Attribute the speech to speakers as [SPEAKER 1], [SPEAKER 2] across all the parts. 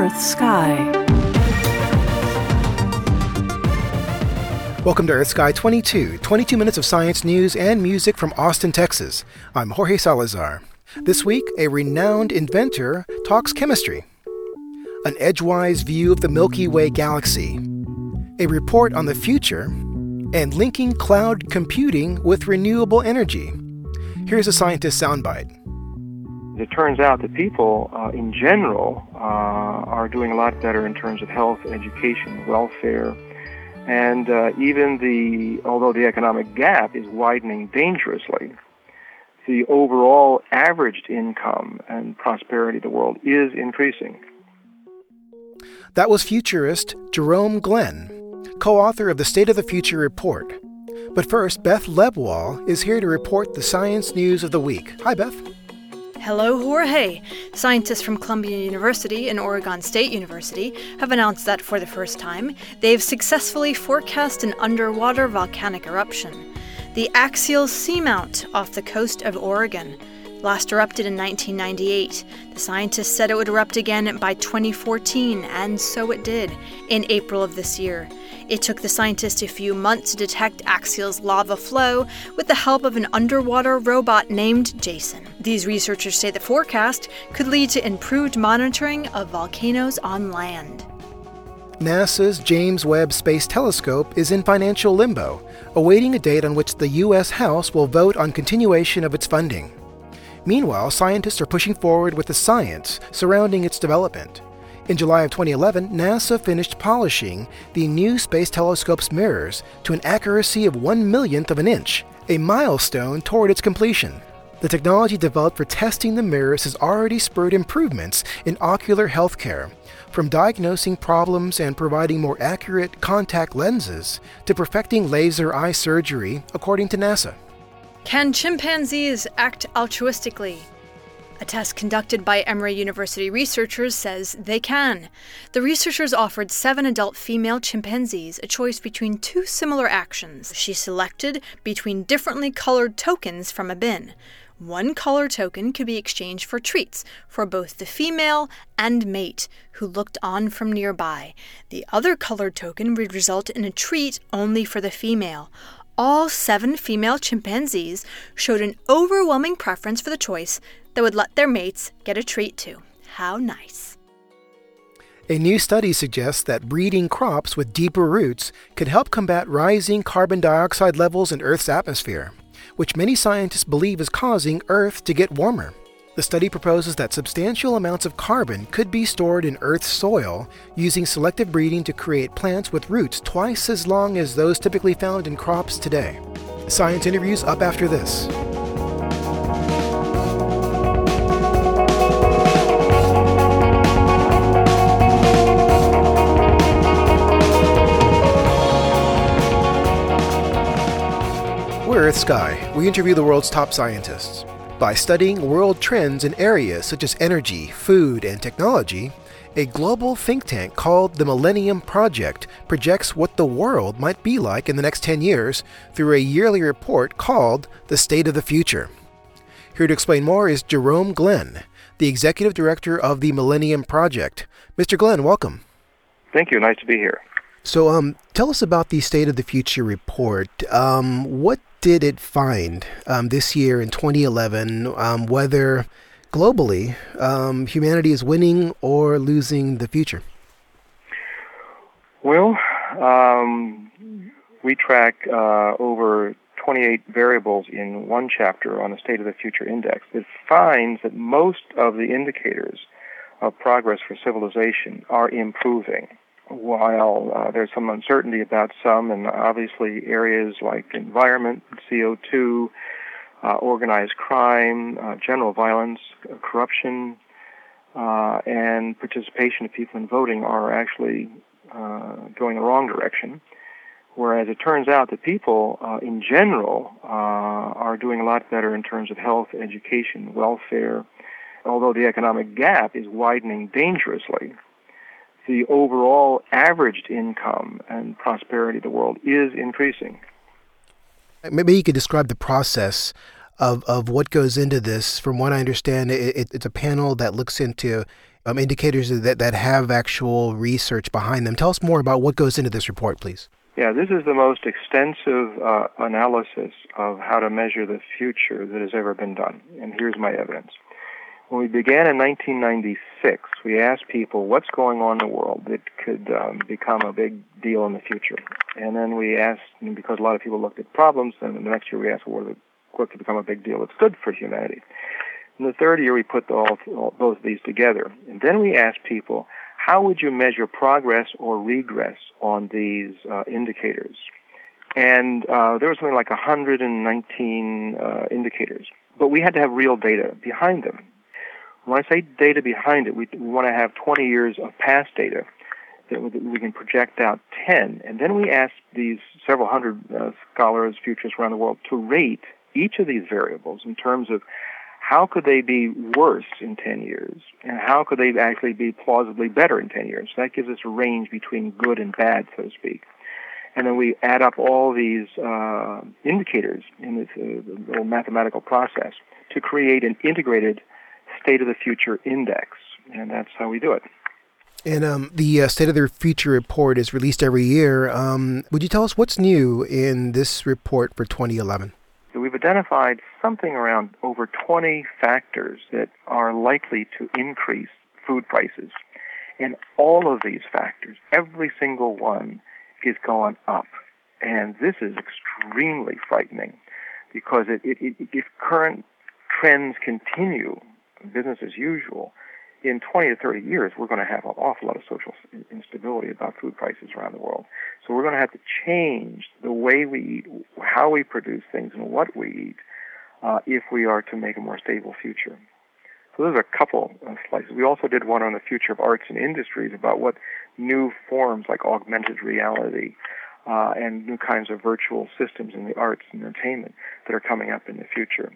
[SPEAKER 1] Earth Sky.
[SPEAKER 2] Welcome to Earth Sky 22 minutes of science news and music from Austin, Texas. I'm Jorge Salazar. This week, a renowned inventor talks chemistry, an edgewise view of the Milky Way galaxy, a report on the future, and linking cloud computing with renewable energy. Here's a scientist soundbite.
[SPEAKER 3] It turns out that people, in general, are doing a lot better in terms of health, education, welfare, and although the economic gap is widening dangerously, the overall averaged income and prosperity of the world is increasing.
[SPEAKER 2] That was futurist Jerome Glenn, co-author of the State of the Future report. But first, Beth Lebwall is here to report the science news of the week. Hi, Beth.
[SPEAKER 4] Hello, Jorge. Scientists from Columbia University and Oregon State University have announced that for the first time, they've successfully forecast an underwater volcanic eruption. The axial seamount off the coast of Oregon last erupted in 1998. The scientists said it would erupt again by 2014, and so it did, in April of this year. It took the scientists a few months to detect Axial's lava flow with the help of an underwater robot named Jason. These researchers say the forecast could lead to improved monitoring of volcanoes on land.
[SPEAKER 2] NASA's James Webb Space Telescope is in financial limbo, awaiting a date on which the U.S. House will vote on continuation of its funding. Meanwhile, scientists are pushing forward with the science surrounding its development. In July of 2011, NASA finished polishing the new Space Telescope's mirrors to an accuracy of 1/millionth of an inch, a milestone toward its completion. The technology developed for testing the mirrors has already spurred improvements in ocular healthcare, from diagnosing problems and providing more accurate contact lenses to perfecting laser eye surgery, according to NASA.
[SPEAKER 4] Can chimpanzees act altruistically? A test conducted by Emory University researchers says they can. The researchers offered 7 adult female chimpanzees a choice between 2 similar actions. She selected between differently colored tokens from a bin. One color token could be exchanged for treats for both the female and mate, who looked on from nearby. The other colored token would result in a treat only for the female. All 7 female chimpanzees showed an overwhelming preference for the choice that would let their mates get a treat too. How nice.
[SPEAKER 2] A new study suggests that breeding crops with deeper roots could help combat rising carbon dioxide levels in Earth's atmosphere, which many scientists believe is causing Earth to get warmer. The study proposes that substantial amounts of carbon could be stored in Earth's soil using selective breeding to create plants with roots twice as long as those typically found in crops today. Science interviews up after this. We're Earth Sky. We interview the world's top scientists. By studying world trends in areas such as energy, food, and technology, a global think tank called the Millennium Project projects what the world might be like in the next 10 years through a yearly report called the State of the Future. Here to explain more is Jerome Glenn, the executive director of the Millennium Project. Mr. Glenn, welcome.
[SPEAKER 3] Thank you. Nice to be here.
[SPEAKER 2] So tell us about the State of the Future report. What did it find this year in 2011, whether globally humanity is winning or losing the future?
[SPEAKER 3] Well, we track over 28 variables in one chapter on the State of the Future Index. It finds that most of the indicators of progress for civilization are improving, while there's some uncertainty about some, and obviously areas like environment, CO2, organized crime, general violence, corruption, and participation of people in voting are actually going the wrong direction. Whereas it turns out that people, in general, are doing a lot better in terms of health, education, welfare, although the economic gap is widening dangerously. The overall averaged income and prosperity of the world is increasing.
[SPEAKER 2] Maybe you could describe the process of what goes into this. From what I understand, it's a panel that looks into indicators that have actual research behind them. Tell us more about what goes into this report, please.
[SPEAKER 3] Yeah, this is the most extensive analysis of how to measure the future that has ever been done. And here's my evidence. When we began in 1996, we asked people what's going on in the world that could become a big deal in the future. And then we asked, because a lot of people looked at problems, and the next year we asked, what could become a big deal that's good for humanity. In the third year, we put all both of these together. And then we asked people, how would you measure progress or regress on these indicators? And there was something like 119 indicators. But we had to have real data behind them. When I say data behind it, we want to have 20 years of past data that we can project out 10. And then we asked these several hundred scholars, futurists around the world, to rate each of these variables in terms of how could they be worse in 10 years, and how could they actually be plausibly better in 10 years. So that gives us a range between good and bad, so to speak. And then we add up all these indicators in this little mathematical process to create an integrated State of the Future Index, and that's how we do it.
[SPEAKER 2] And the State of the Future report is released every year. Would you tell us what's new in this report for 2011?
[SPEAKER 3] So we've identified something around over 20 factors that are likely to increase food prices. And all of these factors, every single one, is going up. And this is extremely frightening because if current trends continue, business as usual, in 20 to 30 years, we're going to have an awful lot of social instability about food prices around the world. So we're going to have to change the way we eat, how we produce things, and what we eat if we are to make a more stable future. So those are a couple of slices. We also did one on the future of arts and industries about what new forms like augmented reality and new kinds of virtual systems in the arts and entertainment that are coming up in the future.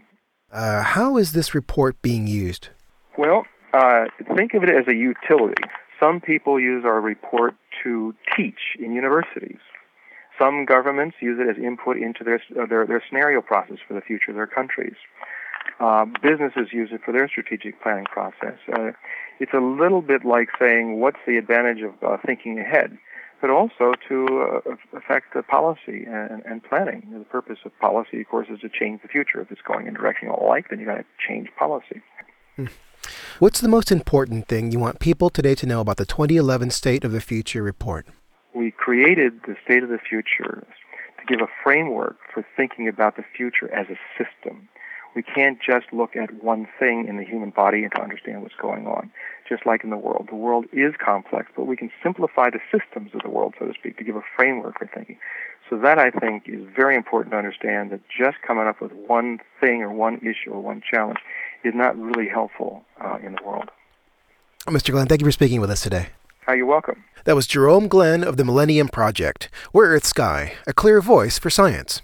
[SPEAKER 2] How is this report being used?
[SPEAKER 3] Well, think of it as a utility. Some people use our report to teach in universities. Some governments use it as input into their scenario process for the future of their countries. Businesses use it for their strategic planning process. It's a little bit like saying, what's the advantage of thinking ahead, but also to affect the policy and planning. The purpose of policy, of course, is to change the future. If it's going in a direction you don't like, then you've got to change policy.
[SPEAKER 2] What's the most important thing you want people today to know about the 2011 State of the Future report?
[SPEAKER 3] We created the State of the Future to give a framework for thinking about the future as a system. We can't just look at one thing in the human body and to understand what's going on. Just like in the world. The world is complex, but we can simplify the systems of the world, so to speak, to give a framework for thinking. So that, I think, is very important to understand, that just coming up with one thing or one issue or one challenge is not really helpful in the world.
[SPEAKER 2] Mr. Glenn, thank you for speaking with us today.
[SPEAKER 3] You're welcome.
[SPEAKER 2] That was Jerome Glenn of the Millennium Project. We're Earth Sky, a clear voice for science.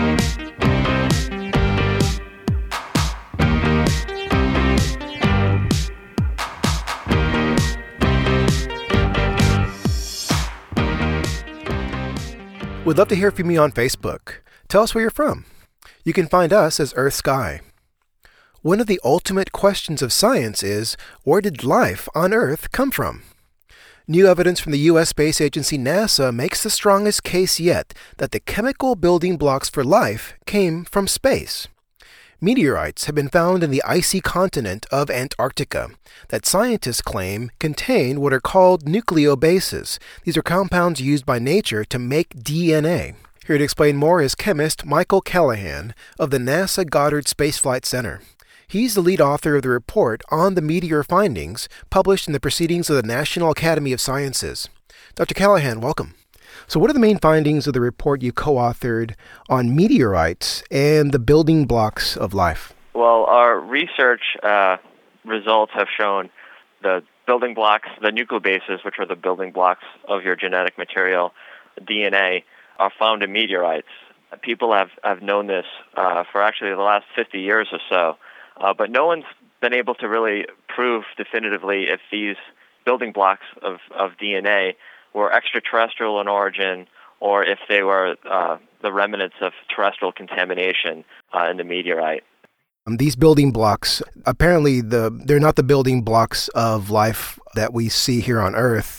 [SPEAKER 2] We'd love to hear from you on Facebook. Tell us where you're from. You can find us as Earth Sky. One of the ultimate questions of science is, where did life on Earth come from? New evidence from the U.S. space agency NASA makes the strongest case yet that the chemical building blocks for life came from space. Meteorites have been found in the icy continent of Antarctica that scientists claim contain what are called nucleobases. These are compounds used by nature to make DNA. Here to explain more is chemist Michael Callahan of the NASA Goddard Space Flight Center. He's the lead author of the report on the meteor findings published in the Proceedings of the National Academy of Sciences. Dr. Callahan, welcome. So what are the main findings of the report you co-authored on meteorites and the building blocks of life?
[SPEAKER 1] Well, our research results have shown the building blocks, the nucleobases, which are the building blocks of your genetic material, DNA, are found in meteorites. People have known this for actually the last 50 years or so, but no one's been able to really prove definitively if these building blocks of DNA were extraterrestrial in origin, or if they were the remnants of terrestrial contamination in the meteorite.
[SPEAKER 2] These building blocks, apparently they're not the building blocks of life that we see here on Earth,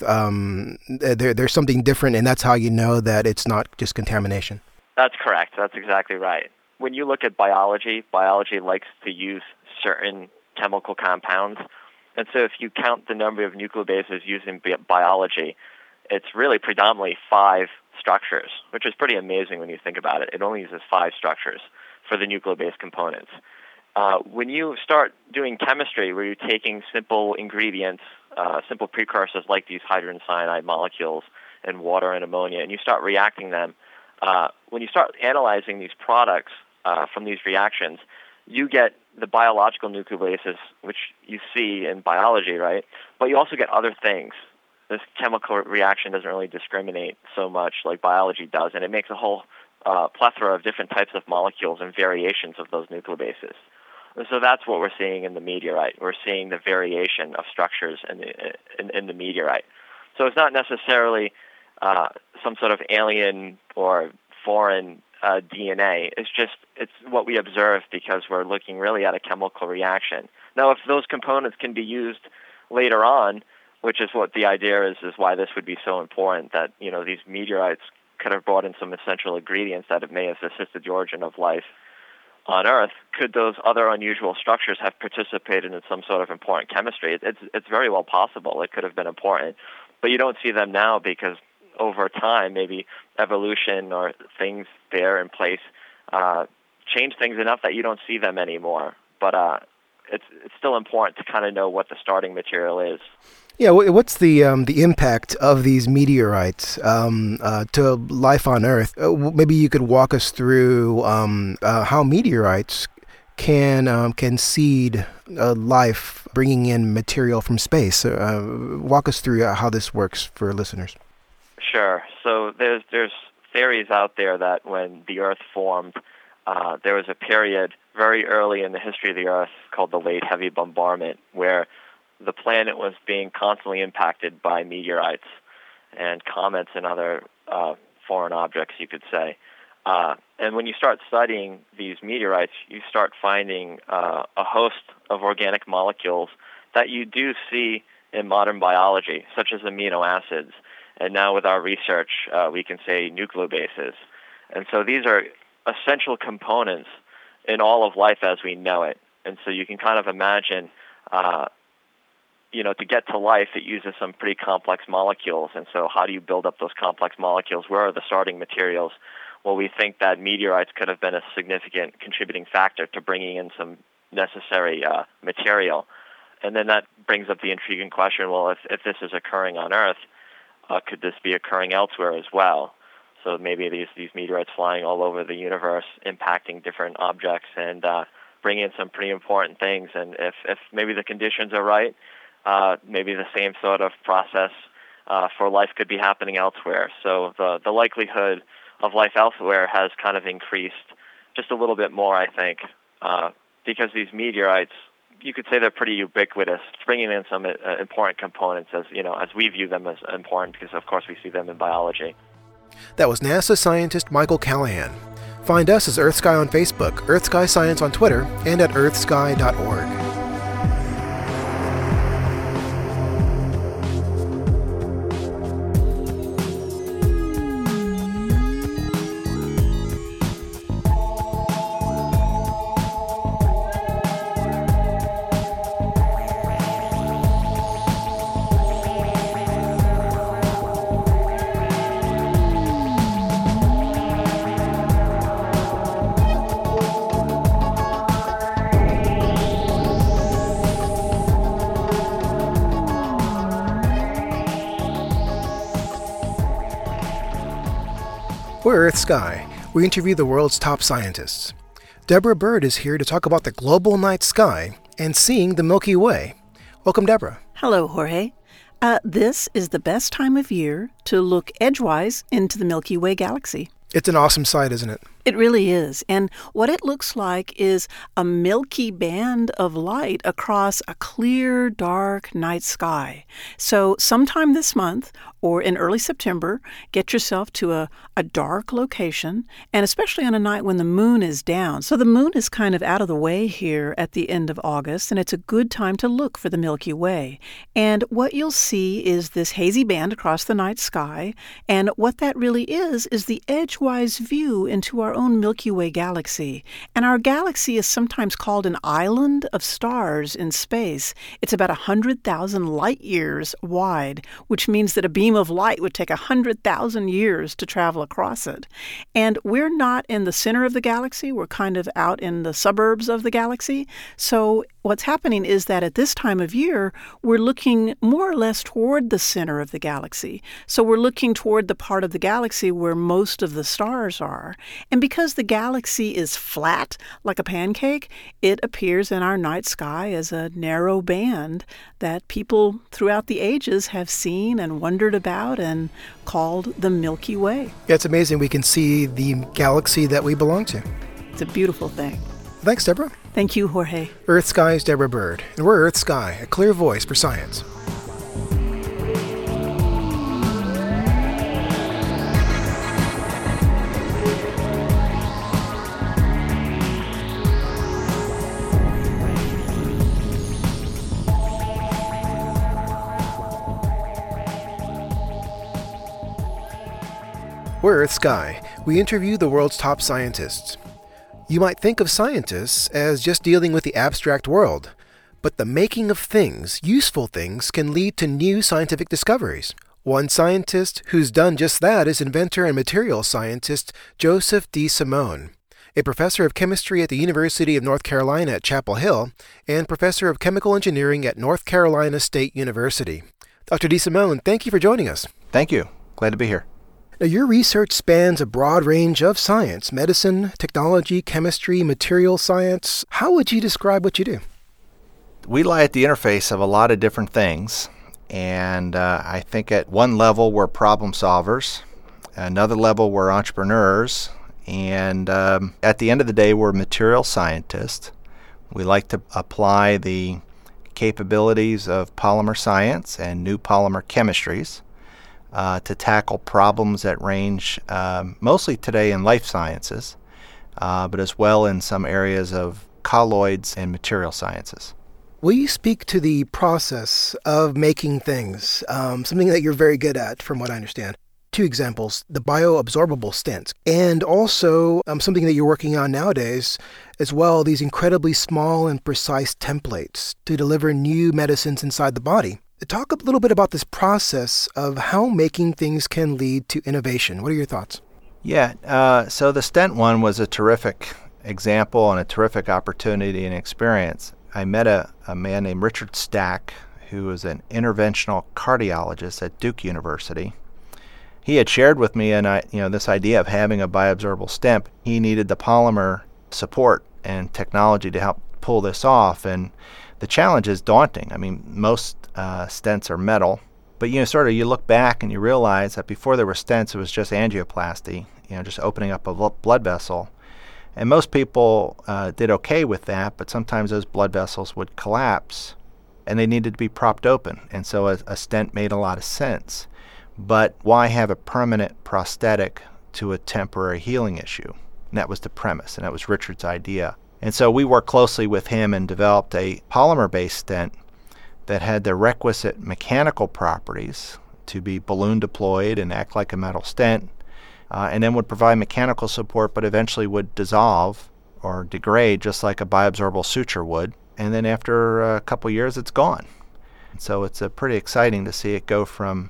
[SPEAKER 2] there's something different, and that's how you know that it's not just contamination.
[SPEAKER 1] That's correct. That's exactly right. When you look at biology likes to use certain chemical compounds. And so if you count the number of nucleobases used in biology, it's really predominantly 5 structures, which is pretty amazing when you think about it. It only uses 5 structures for the nucleobase components. When you start doing chemistry, where you're taking simple ingredients, simple precursors like these hydrogen cyanide molecules and water and ammonia, and you start reacting them, when you start analyzing these products from these reactions, you get the biological nucleobases, which you see in biology, right? But you also get other things. This chemical reaction doesn't really discriminate so much like biology does, and it makes a whole plethora of different types of molecules and variations of those nucleobases. And so that's what we're seeing in the meteorite. We're seeing the variation of structures in the meteorite. So it's not necessarily some sort of alien or foreign DNA. It's what we observe because we're looking really at a chemical reaction. Now, if those components can be used later on, which is what the idea is why this would be so important, that these meteorites could have brought in some essential ingredients that may have assisted the origin of life on Earth. Could those other unusual structures have participated in some sort of important chemistry? It's very well possible. It could have been important, but you don't see them now because over time, maybe evolution or things there in place change things enough that you don't see them anymore. But it's still important to kind of know what the starting material is.
[SPEAKER 2] Yeah, what's the impact of these meteorites to life on Earth? Maybe you could walk us through how meteorites can seed life, bringing in material from space. Walk us through how this works for listeners.
[SPEAKER 1] Sure. So there's theories out there that when the Earth formed, there was a period very early in the history of the Earth called the Late Heavy Bombardment, where the planet was being constantly impacted by meteorites and comets and other foreign objects, you could say. And when you start studying these meteorites, you start finding a host of organic molecules that you do see in modern biology, such as amino acids. And now with our research, we can say nucleobases. And so these are essential components in all of life as we know it. And so you can kind of imagine, to get to life, it uses some pretty complex molecules. And so how do you build up those complex molecules? Where are the starting materials? Well, we think that meteorites could have been a significant contributing factor to bringing in some necessary material. And then that brings up the intriguing question, well, if this is occurring on Earth, could this be occurring elsewhere as well? So maybe these meteorites flying all over the universe, impacting different objects and bringing in some pretty important things. And if maybe the conditions are right, maybe the same sort of process for life could be happening elsewhere. So the likelihood of life elsewhere has kind of increased just a little bit more, I think, because these meteorites, you could say they're pretty ubiquitous, bringing in some important components as we view them as important because, of course, we see them in biology.
[SPEAKER 2] That was NASA scientist Michael Callahan. Find us as EarthSky on Facebook, EarthSky Science on Twitter, and at earthsky.org. We're EarthSky. We interview the world's top scientists. Deborah Bird is here to talk about the global night sky and seeing the Milky Way. Welcome, Deborah.
[SPEAKER 5] Hello, Jorge. This is the best time of year to look edgewise into the Milky Way galaxy.
[SPEAKER 2] It's an awesome sight, isn't it?
[SPEAKER 5] It really is. And what it looks like is a milky band of light across a clear, dark night sky. So sometime this month or in early September, get yourself to a dark location, and especially on a night when the moon is down. So the moon is kind of out of the way here at the end of August, and it's a good time to look for the Milky Way. And what you'll see is this hazy band across the night sky, and what that really is the edgewise view into our own Milky Way galaxy. And our galaxy is sometimes called an island of stars in space. It's about 100,000 light years wide, which means that a beam of light would take 100,000 years to travel across it. And we're not in the center of the galaxy. We're kind of out in the suburbs of the galaxy. So what's happening is that at this time of year, we're looking more or less toward the center of the galaxy. So we're looking toward the part of the galaxy where most of the stars are. And because the galaxy is flat, like a pancake, it appears in our night sky as a narrow band that people throughout the ages have seen and wondered about and called the Milky Way.
[SPEAKER 2] Yeah, it's amazing we can see the galaxy that we belong to.
[SPEAKER 5] It's a beautiful thing.
[SPEAKER 2] Thanks, Deborah.
[SPEAKER 5] Thank you, Jorge.
[SPEAKER 2] Earth Sky's Deborah Bird, and we're Earth Sky, a clear voice for science. We're Earth Sky. We interview the world's top scientists. You might think of scientists as just dealing with the abstract world, but the making of things, useful things, can lead to new scientific discoveries. One scientist who's done just that is inventor and materials scientist Joseph DeSimone, a professor of chemistry at the University of North Carolina at Chapel Hill and professor of chemical engineering at North Carolina State University. Dr. DeSimone, thank you for joining us.
[SPEAKER 6] Thank you. Glad to be here.
[SPEAKER 2] Now, your research spans a broad range of science: medicine, technology, chemistry, material science. How would you describe what you do?
[SPEAKER 6] We lie at the interface of a lot of different things, and I think at one level we're problem solvers, another level we're entrepreneurs, and at the end of the day we're material scientists. We like to apply the capabilities of polymer science and new polymer chemistries to tackle problems that range mostly today in life sciences, but as well in some areas of colloids and material sciences.
[SPEAKER 2] Will you speak to the process of making things, something that you're very good at from what I understand? 2 examples, the bioabsorbable stents, and also something that you're working on nowadays as well, these incredibly small and precise templates to deliver new medicines inside the body. Talk a little bit about this process of how making things can lead to innovation. What are your thoughts?
[SPEAKER 6] Yeah, so the stent one was a terrific example and a terrific opportunity and experience. I met a man named Richard Stack, who was an interventional cardiologist at Duke University. He had shared with me this idea of having a bioabsorbable stent. He needed the polymer support and technology to help pull this off, and the challenge is daunting. I mean, most stents are metal, but you look back and you realize that before there were stents, it was just angioplasty, just opening up a blood vessel. And most people did okay with that, but sometimes those blood vessels would collapse and they needed to be propped open. And so a stent made a lot of sense. But why have a permanent prosthetic to a temporary healing issue? And that was the premise, and that was Richard's idea. And so we worked closely with him and developed a polymer-based stent that had the requisite mechanical properties to be balloon deployed and act like a metal stent, and then would provide mechanical support, but eventually would dissolve or degrade just like a bioabsorbable suture would. And then after a couple years, it's gone. And so it's pretty exciting to see it go from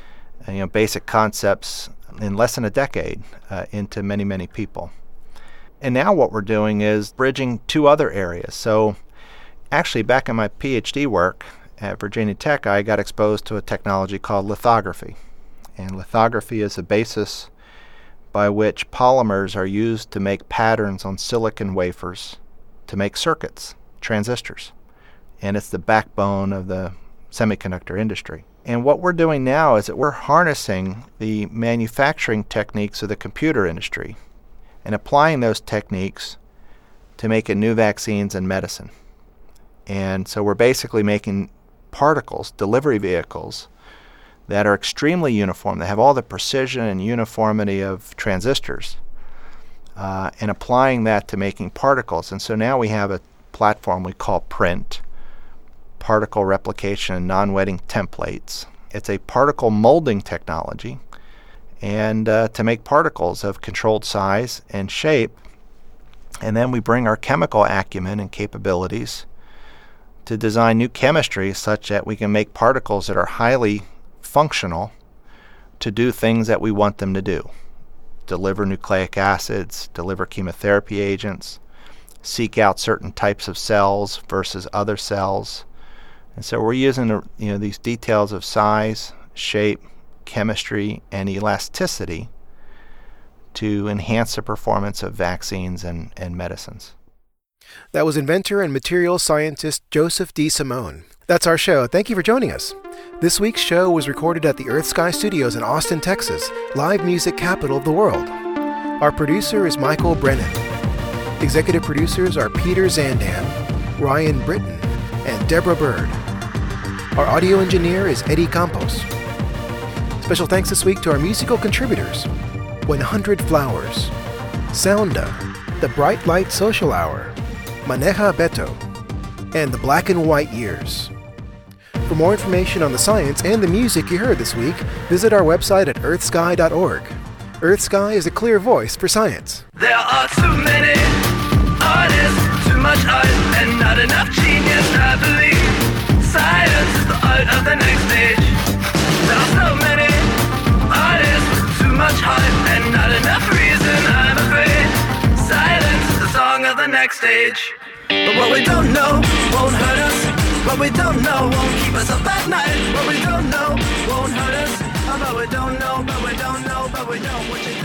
[SPEAKER 6] basic concepts in less than a decade into many, many people. And now what we're doing is bridging 2 other areas. So actually, back in my PhD work at Virginia Tech, I got exposed to a technology called lithography. And lithography is the basis by which polymers are used to make patterns on silicon wafers to make circuits, transistors. And it's the backbone of the semiconductor industry. And what we're doing now is that we're harnessing the manufacturing techniques of the computer industry. and applying those techniques to making new vaccines and medicine. And so we're basically making particles, delivery vehicles, that are extremely uniform. They have all the precision and uniformity of transistors, and applying that to making particles. And so now we have a platform we call PRINT, Particle Replication and Non-Wetting Templates. It's a particle molding technology, and to make particles of controlled size and shape. And then we bring our chemical acumen and capabilities to design new chemistry such that we can make particles that are highly functional to do things that we want them to do. Deliver nucleic acids, deliver chemotherapy agents, seek out certain types of cells versus other cells. And so we're using these details of size, shape, chemistry, and elasticity to enhance the performance of vaccines and medicines.
[SPEAKER 2] That was inventor and materials scientist Joseph D. Simone. That's our show. Thank you for joining us. This week's show was recorded at the Earth Sky Studios in Austin, Texas, live music capital of the world. Our producer is Michael Brennan. Executive producers are Peter Zandan, Ryan Britton, and Deborah Bird. Our audio engineer is Eddie Campos. Special thanks this week to our musical contributors: 100 Flowers, Sounda, The Bright Light Social Hour, Maneja Beto, and The Black and White Years. For more information on the science and the music you heard this week, visit our website at earthsky.org. EarthSky is a clear voice for science.
[SPEAKER 7] There are too many artists, too much art, and not enough genius, I believe. Science is the art of the next stage. There are so many artists, too much heart, and not enough reason, I'm afraid. Silence is the song of the next stage. But what we don't know won't hurt us. What we don't know won't keep us up at night. What we don't know won't hurt us. But we don't know, but we don't know, but we don't. What you